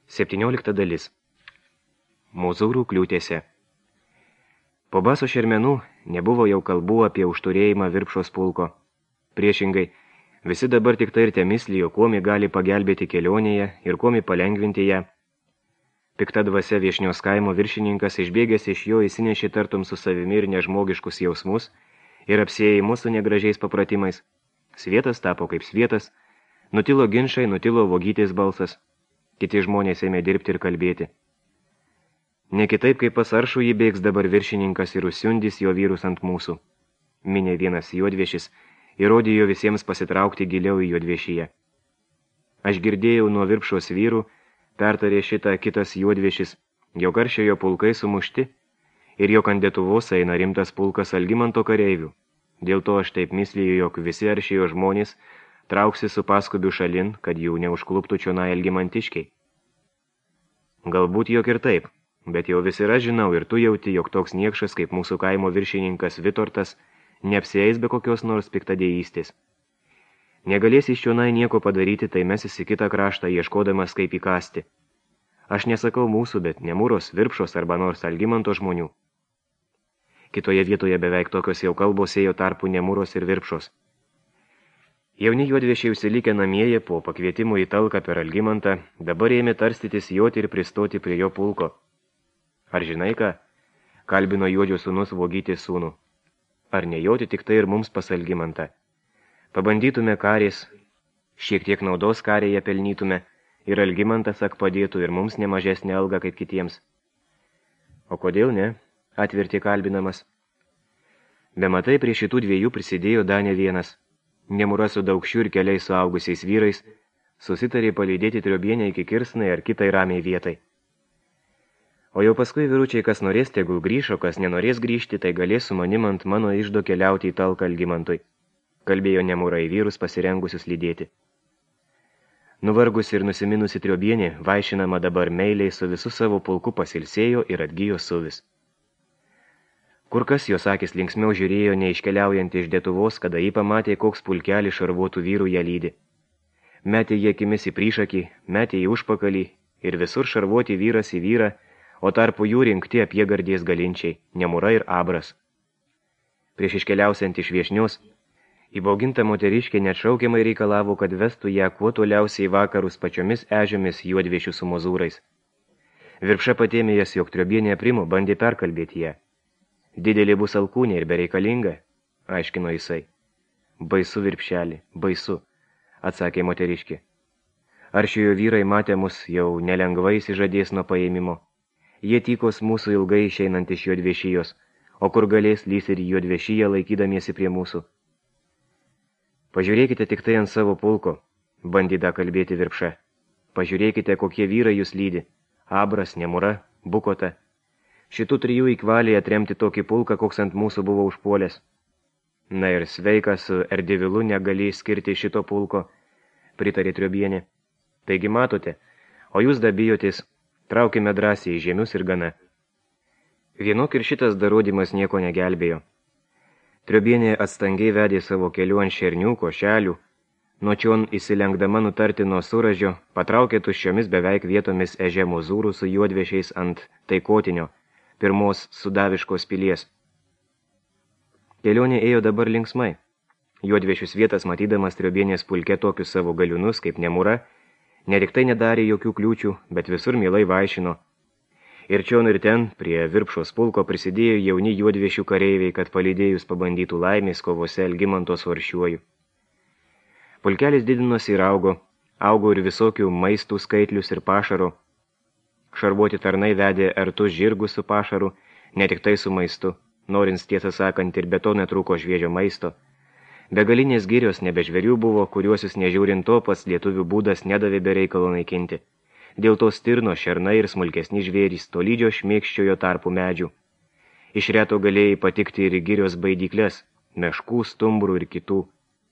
17 dalis. Mozūrų kliūtėse. Po Baso šermenų nebuvo jau kalbų apie užturėjimą Virpšos pulko. Priešingai, visi dabar tik tai ir temislijo, kuomi gali pagelbėti kelionėje ir kuomi palengvinti ją. Pikta dvasia Viešnios kaimo viršininkas išbėgęs iš jo įsinešė tartum su savimi ir nežmogiškus jausmus ir apsiejimus su negražiais papratimais. Svietas tapo kaip svietas, nutilo ginčai, nutilo vogytės balsas. Kiti žmonės ėmė dirbti ir kalbėti. Ne kitaip, kaip pas aršų jį bėgs dabar viršininkas ir užsiundys jo vyrus ant mūsų. Minė vienas juodviešis ir rodėjo visiems pasitraukti giliau į juodviešyje. Aš girdėjau nuo Virpšos vyrų, pertarė šitą kitas juodviešis, jo karščiojo pulkai sumušti ir jo kandėtuvos eina rimtas pulkas Algimanto kareivių. Dėl to aš taip mislijo, jog visi aršėjo žmonės trauksi su paskubiu šalin, kad jų neužkluptų čionai algimantiškiai. Galbūt jog ir taip, bet jau visi aš žinau ir tu jauti, jog toks niekšas kaip mūsų kaimo viršininkas Vitortas neapsieis be kokios nors piktadėjystės. Negalės iš čionai nieko padaryti, tai mesis į kitą kraštą ieškodamas kaip įkasti. Aš nesakau mūsų, bet Nemūros, Virpšos arba nors Algimanto žmonių. Kitoje vietoje beveik tokios jau kalbos ėjo tarpu Nemūros ir Virpšos. Jauni juodviešiai užsilikę namieje po pakvietimo į talką per Algimantą, dabar ėmė tarstytis joti ir pristoti prie jo pulko. Ar žinai ką? Kalbino juodžio sūnus Vogytės sūnų. Ar nejoti tik tai ir mums pas Algimantą? Pabandytume karės, šiek tiek naudos karėje pelnytume ir Algimantas padėtų ir mums nemažesnė alga kaip kitiems. O kodėl ne? Atvertė kalbinamas. Bematai prie šitų dviejų prisidėjo Danė vienas. Nemūra su Daukšiu ir keliais suaugusiais vyrais susitarė palydėti Triobienę iki Kirsnai ar kitai ramiai vietai. O jau paskui vyručiai, kas norės, tegul grįš, o kas nenorės grįžti, tai galės su manim ant mano iždo keliauti į talką Algimantui, kalbėjo Nemūra į vyrus pasirengusius lydėti. Nuvargusi ir nusiminusi Triobienė, vaišinama dabar meiliai su visu savo pulku pasilsėjo ir atgijo suvis. Kur kas jos akis linksmiau žiūrėjo neiškeliaujant iš Detuvos, kada jį pamatė, koks pulkelį šarvuotų vyrų ją lydi. Metė jie akimis į prišakį, metė į užpakalį ir visur šarvuoti vyras į vyrą, o tarpu jų rinkti apiegardės galinčiai, Nemūra ir Abras. Prieš iškeliausiant iš Viešnios, įbauginta moteriškė neatšaukiamai reikalavo, kad vestų ją kuo toliausiai į vakarus pačiomis ežiomis juodviešių su mozūrais. Virpša patėmė jas, jog Triobienė aprimo, bandė perkalbėti ją. Didelė bus alkūnė ir bereikalinga, aiškino jisai. Baisu, Virpšelį, baisu, atsakė moteriškė. Aršiojo vyrai matė mus jau nelengvai įsižadės nuo paėmimo. Jie tykos mūsų ilgai išeinant iš juodviešijos, o kur galės lys ir juodviešyje laikydamiesi prie mūsų. Pažiūrėkite tik tai ant savo pulko, bandyda kalbėti Virpša. Pažiūrėkite, kokie vyrai jūs lydi. Abras, Nemūra, Bukota. Šitų trijų įkvaliai atremti tokį pulką, koks ant mūsų buvo užpuolęs. Na ir sveikas su Erdevilu negali skirti šito pulko, pritarė Triobienė. Taigi matote, o jūs dabijotės, traukime drąsiai į žemius ir gana. Vienok ir šitas darodymas nieko negelbėjo. Triobienė atstangiai vedė savo keliu ant šernių, košelių, nuo čion įsilenkdama nutarti nuo Suražio, patraukė tuščiomis beveik vietomis eže mozūrų su juodviešiais ant Taikotinio, pirmos Sudaviškos pilies. Kelionė ėjo dabar linksmai. Juodviešius vietas matydamas Triobienės pulke tokius savo galiūnus kaip Nemūra, ne tik tai nedarė jokių kliūčių, bet visur mielai vaišino. Ir čion ir ten, prie Virpšos pulko prisidėjo jauni juodviešių kareiviai, kad palydėjus pabandytų laimės kovose Algimanto su aršiuoju. Pulkelis didinosi ir augo ir visokių maistų skaitlius ir pašaro. Šarvuoti tarnai vedė artus žirgus su pašaru, ne tik tai su maistu, norint tiesą sakant ir be to netrūko šviežio maisto. Begalinės girios nebe žvėrių buvo, kuriuosius nežiūrint to pats lietuvių būdas nedavė be reikalo naikinti. Dėl to stirno, šernai ir smulkesni žvėrys tolydžio šmėkščiojo tarpu medžių. Iš reto galėjai patikti ir girios baidyklės, meškų, stumbrų ir kitų.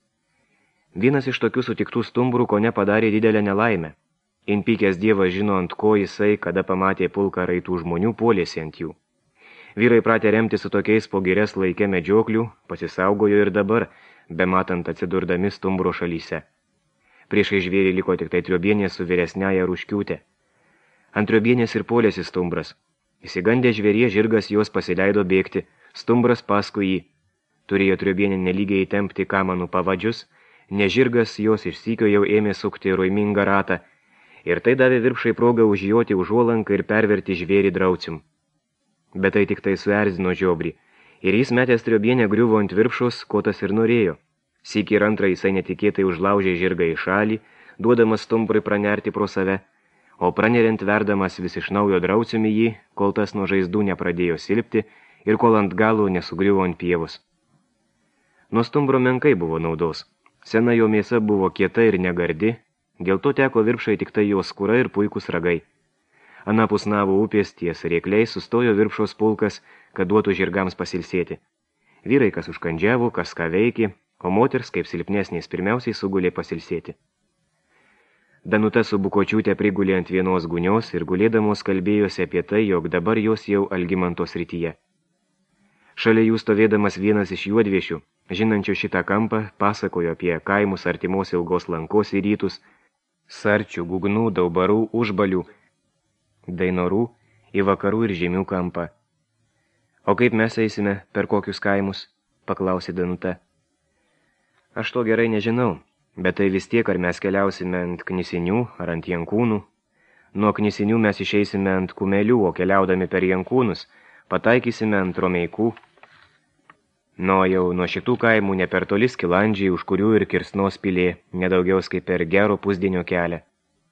Vienas iš tokių sutiktų stumbrų kone padarė didelę nelaimę. Inpykęs dievas žino, ant ko jisai, kada pamatė pulką raitų žmonių, puolėsi ant jų. Vyrai pratė remti su tokiais po girias laikė medžioklių, pasisaugojo ir dabar, bematant atsidurdami stumbro šalyse. Priešai žvėrį liko tik tai Triobienė su vyresniaja Ruškiūtė. Ant Riobienės ir polėsi stumbras. Įsigandė žvėrie, žirgas jos pasileido bėgti, stumbras paskui jį. Turėjo Riobienė nelygiai įtempti kamanų pavadžius, nes žirgas jos iš sykio jau ėmė sukti ruimingą ratą, ir tai davė Virpšai progą užjoti užuolanką ir perverti žvėrį draucium. Bet tai tik tai suerzino žiobrį, ir jis metęs Riobienę griuvo ant Virpšos, ko tas ir norėjo. Sykį ir antrą jisai netikėtai užlaužė žirgą į šalį, duodamas stumbrui pranerti pro save, o praneriant verdamas vis iš naujo drauciumi jį, kol tas nuo žaizdų nepradėjo silpti ir kol ant galo nesugriuvo ant pievos. Nuo stumbro menkai buvo naudos. Sena jo mėsa buvo kieta ir negardi, dėl to teko Virpšai tik tai jos skūra ir puikus ragai. Anapus Navo upės ties rėkliai sustojo Virpšos pulkas, kad duotų žirgams pasilsėti. Vyrai kas užkandžiavo, kas ką veikė, o moters, kaip silpnesnės, pirmiausiai sugulė pasilsėti. Danuta su Bukočiūtė prigulė ant vienos gunios ir gulėdamos kalbėjosi apie tai, jog dabar jos jau Algimanto srityje. Šalia jų stovėdamas vienas iš juodviešių, žinančių šitą kampą, pasakojo apie kaimus artimos ilgos lankos į rytus, Sarčių, Gugnų, Daubarų, Užbalių, Dainorų, į vakarų ir Žemių kampą. O kaip mes eisime, per kokius kaimus? Paklausė Danuta. Aš to gerai nežinau, bet tai vis tiek, ar mes keliausime ant Knisinių ar ant Jankūnų. Nuo Knisinių mes išeisime ant Kumelių, o keliaudami per Jankūnus pataikysime ant Romeikų. Nuo šitų kaimų ne per toli Skilandžiai, už kurių ir Kirsnos pilė, nedaugiaus kaip per gero pusdienio kelią.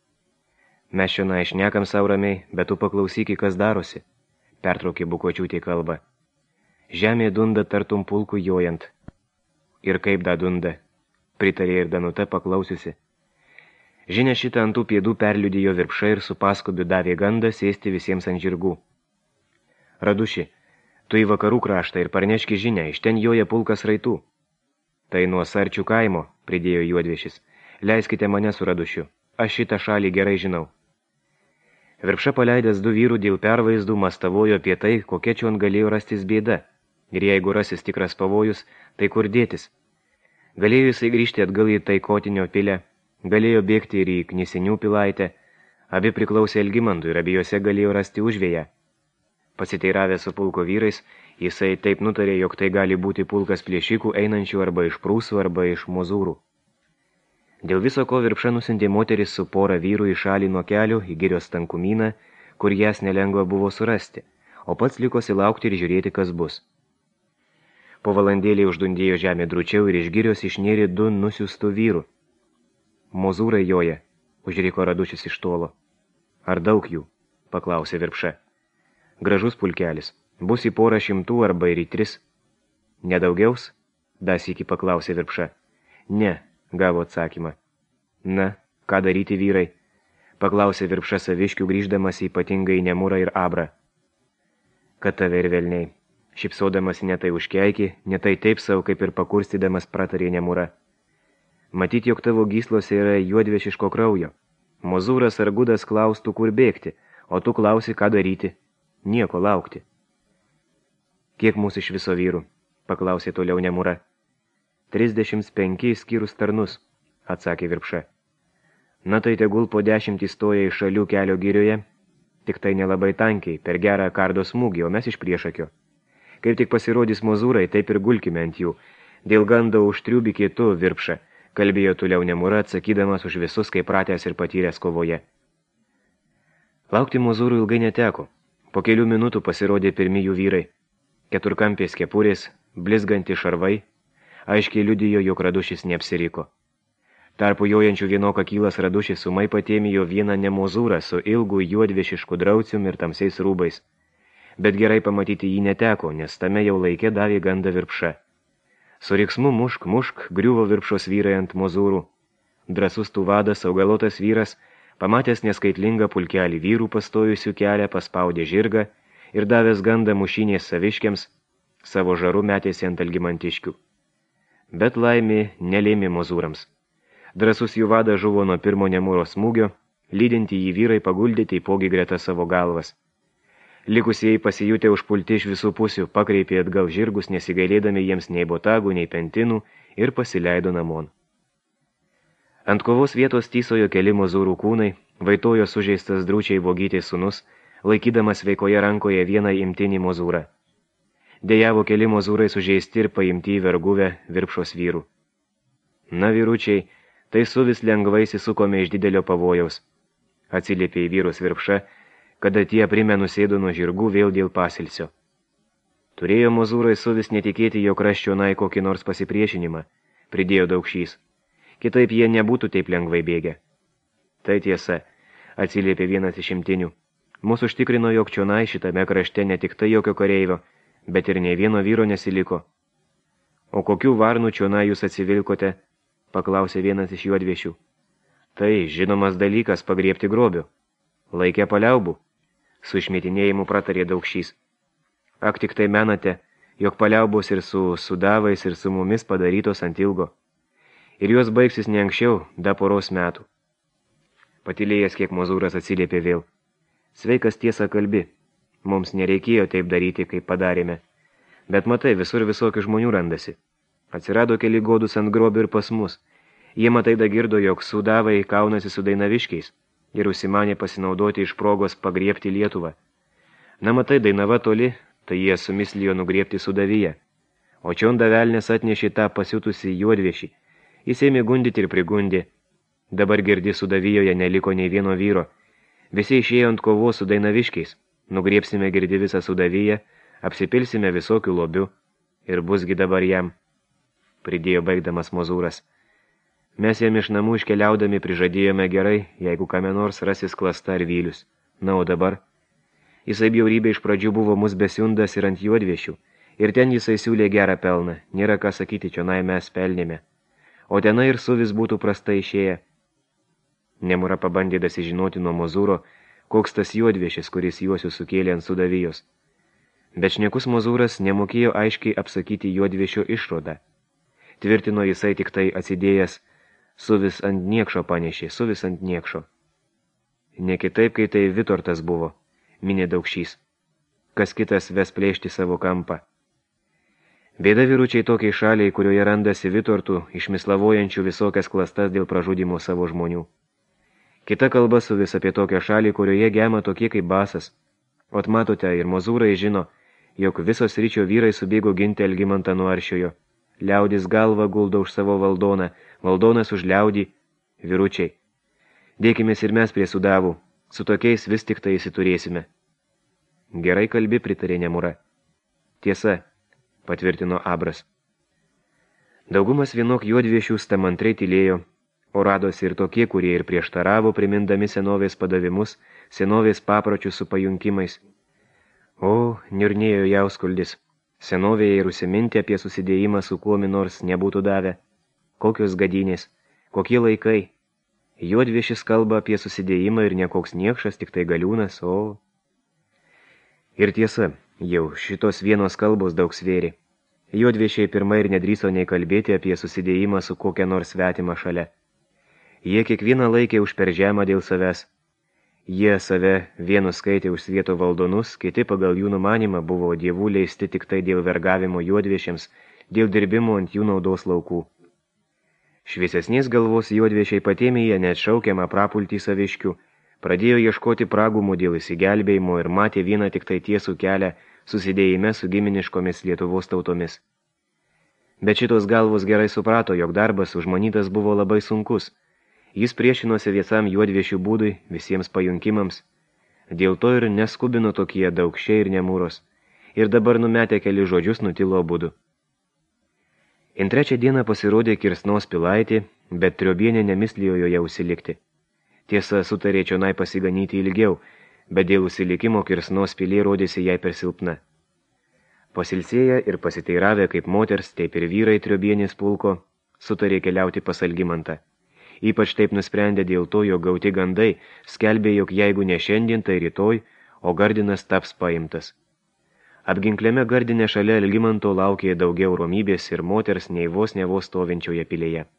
Mes šiandien išnekam savo ramiai, bet tu paklausyk, kas darosi, pertraukė Bukočiūtė kalbą. Žemė dunda tartum pulkų jojant. Ir kaip da dunda, pritarė ir Danuta paklausiusi. Žinia šitą ant tų pėdų perliudijo Virpša ir su paskubiu davė gandą sėsti visiems ant žirgų. Raduši, tu į vakarų kraštą ir parneški žinią, iš ten joja pulkas raitų. Tai nuo Sarčių kaimo, pridėjo juodviešis. Leiskite mane su Radušiu, aš šitą šalį gerai žinau. Virpša paleidęs 2 vyrų dėl pervaizdų mastavojo apie tai, kokia čion galėjo rastis bėda. Ir jeigu rasis tikras pavojus, tai kur dėtis? Galėjo jisai grįžti atgal į Taikotinio pilę, galėjo bėgti ir į Knisinių pilaitę, abi priklausė Algimantui ir abiejose galėjo rasti užvėją. Pasiteiravę su pulko vyrais, jisai taip nutarė, jog tai gali būti pulkas plėšikų einančių arba iš Prūsų, arba iš Mozūrų. Dėl viso ko Virpša nusintė moteris su pora vyrų į šalį nuo kelio į Girios tankumyną, kur jas nelengva buvo surasti, o pats likosi laukti ir žiūrėti, kas bus. Po valandėlį uždundėjo žemė dručiau ir iš Girios išnėrė 2 nusiųstų vyrų. Mozūrai joja, užriko Radušis iš tolo. Ar daug jų? Paklausė Virpša. Gražus pulkelis, bus į 100 arba ir į 3. Nedaugiaus? Dasykį paklausė Virpša. Ne, gavo atsakymą. Na, ką daryti vyrai? Paklausė Virpša saviškių grįždamas ypatingai Nemūrą ir Abrą. Kad tave ir velniai. Šipsodamas netai užkeikį, netai taip savo, kaip ir pakurstydamas pratarė Nemūra. Matyt, jog tavo gyslose yra juodviešiško kraujo. Mozūras ar Gudas klaustų, kur bėgti, o tu klausi, ką daryti. Nieko laukti. Kiek mūsų iš viso vyrų? Paklausė toliau Nemūra. 35 skyrus tarnus, atsakė Virpša. Na tai tegul po 10 stoja iš šalių kelio girioje, tik tai nelabai tankiai, per gerą kardo smūgį, o mes iš priešakio. Kaip tik pasirodys Mozūrai, taip ir gulkime ant jų. Dėl gando užtriubikė tu, Virpša, kalbėjo toliau Nemūra, atsakydamas už visus, kaip pratęs ir patyręs kovoje. Laukti Mozūrų ilgai neteko. Po kelių minutų pasirodė pirmi jų vyrai. Keturkampės kepurės, blizganti šarvai, aiškiai liudijo, jog Radušis neapsiriko. Tarpu jojančių vienoką kylas Radušis sumai patėmijo vieną nemozūrą su ilgu juodviešišku draucium ir tamsiais rūbais. Bet gerai pamatyti jį neteko, nes tame jau laikė davė gandą Virpša. Su riksmu mušk, griuvo Virpšos vyrai ant mozūrų. Drasus tų vadas, augalotas vyras, pamatęs neskaitlingą pulkelį vyrų pastojusių kelią, paspaudė žirgą ir davęs gandą mušinės saviškiams, savo žaru metėsi ant Algimantiškių. Bet laimė nelėmė mozūrams. Drasus jų vadas žuvo nuo pirmo Nemūro smūgio, lydinti jį vyrai paguldė taipogi greta savo galvas. Likusieji pasijutę užpulti iš visų pusių, pakreipė atgal žirgus, nesigailėdami jiems nei botagų, nei pentinų ir pasileido namon. Ant kovos vietos tysojo keli mozūrų kūnai, vaitojo sužeistas drūčiai vogytės sūnus, laikydamas sveikoje rankoje vieną imtinį mozūrą. Dejavo keli mozūrai sužeisti ir paimti į verguvę Virpšos vyrų. Na, vyručiai, tai suvis lengvai įsisukome iš didelio pavojaus. Atsiliepė į vyrus Virpša, kada tie primenu sėdo nuo žirgų vėl dėl pasilsio. Turėjo mozūrai suvis netikėti, jog raščionai kokį nors pasipriešinimą, pridėjo Daukšys. Kitaip jie nebūtų taip lengvai bėgę. Tai tiesa, atsiliepė vienas iš imtinių. Mūsų užtikrino, jog čionai šitame krašte ne tik tai jokio kareivio, bet ir nei vieno vyro nesiliko. O kokių varnų čionai jūs atsivilkote? Paklausė vienas iš juodviešių. Tai žinomas dalykas pagriebti grobių. Laikė paliaubų. Su išmetinėjimu pratarė Daukšys. Ak tik tai menate, jog paliaubos ir su sudavais ir su mumis padarytos ant ilgo. Ir jos baigsis ne anksčiau, da poros metų. Patylėjęs kiek mozūras atsiliepė vėl. Sveikas tiesa kalbi. Mums nereikėjo taip daryti, kaip padarėme. Bet matai, visur visokių žmonių randasi. Atsirado keli godus ant grobių ir pas mus. Jie matai dagirdo, jog sudavai kaunasi su dainaviškiais ir užsimanė pasinaudoti iš progos pagriebti Lietuvą. Na matai, Dainava toli, tai jie sumislijo nugriebti sudavyje. O čion davelnės atnešė tą pasiutusį juodviešį. Jis ėmė gundyti ir prigundė. Dabar girdi sudavijoje neliko nei vieno vyro. Visi išėjo ant kovos su dainaviškiais. Nugriebsime girdi visą sudavyje, apsipilsime visokių lobių. Ir busgi dabar jam, pridėjo baigdamas mozūras. Mes jam iš namų iškeliaudami prižadėjome gerai, jeigu kame nors rasis klasta ar vylius. Na, o dabar? Jisai bjaurybė iš pradžių buvo mus besiundas ir ant juodviešių, ir ten jisai siūlė gerą pelną, nėra ką sakyti, čionai mes pelnėme. O tenai ir suvis būtų prastai išėję. Nemura pabandė dasižinoti nuo mozūro, koks tas juodviešis, kuris juosius sukėlė ant sudavijos. Bet šnekus mozūras nemokėjo aiškiai apsakyti juodviešio išrodą. Tvirtino jisai tik tai atsidėjęs, suvis ant niekšo panešė, suvis ant niekšo. Ne kitaip, kai tai Vitortas buvo, minė Daukšys. Kas kitas ves plėšti savo kampą. Bėda vyručiai tokiai šaliai, kurioje randasi Vitortų, išmislavojančių visokias klastas dėl pražudimo savo žmonių. Kita kalba suvis apie tokią šalį, kurioje gema tokie kaip Basas. Ot matote, ir mozūrai žino, jog visos ryčio vyrai subėgo ginti Algimantą nuo Aršiojo. Liaudis galva guldo už savo valdoną, valdonas už liaudį. Vyručiai, dėkimės ir mes prie sudavų, su tokiais vis tik tai įsiturėsime. Gerai kalbi, pritarė Nemura. Tiesa, patvirtino Abras. Daugumas vienok juodviešių stamantrai tylėjo, o radosi ir tokie, kurie ir prieštaravo, primindami senovės padavimus, senovės papročius su pajunkimais. O, niurnėjo Jauskuldis, senovėje ir užsiminti apie susidėjimą su kuomi nors nebūtų davę. Kokios gadynės, kokie laikai. Juodviešis kalba apie susidėjimą ir nekoks niekšas, tik tai galiūnas, o... Ir tiesa, jau šitos vienos kalbos daug svėrė. Juodviešiai pirmai ir nedrįso nei kalbėti apie susidėjimą su kokia nors svetima šalia. Jie kiekvieną laikė už per žemą dėl savęs. Jie save vienus skaitė už svieto valdonus, kiti pagal jų numanimą buvo dievų leisti tik tai dėl vergavimo juodviešiams, dėl dirbimo ant jų naudos laukų. Šviesesnės galvos juodviešiai patėmėje net šaukiamą prapultį saviškių, pradėjo ieškoti pragumų dėl įsigelbėjimo ir matė vieną tik tai tiesų kelią susidėjime su giminiškomis Lietuvos tautomis. Bet šitos galvos gerai suprato, jog darbas užmanytas buvo labai sunkus. Jis priešinosi visam juodviešių būdui, visiems pajunkimams. Dėl to ir neskubino tokie Daukšiai ir Nemuros. Ir dabar numetę keli žodžius nutilo abudu. In trečią dieną pasirodė Kirsnos pilaitė, bet Triobienė nemislijo joje užsilikti. Tiesa, sutarė čionai pasiganyti ilgiau, bet dėl užsilikimo Kirsnos pilė rodėsi jai per silpna. Pasilsėję ir pasiteiravę kaip moters, taip ir vyrai Triobienės pulko, sutarė keliauti pas Algimantą. Ypač taip nusprendė dėl to, jog gauti gandai skelbė, jog jeigu ne šiandien, tai rytoj, o Gardinas taps paimtas. Apginkliame Gardine šalia Algimanto laukė daugiau romybės ir moters nei vos stovinčioje pilėje.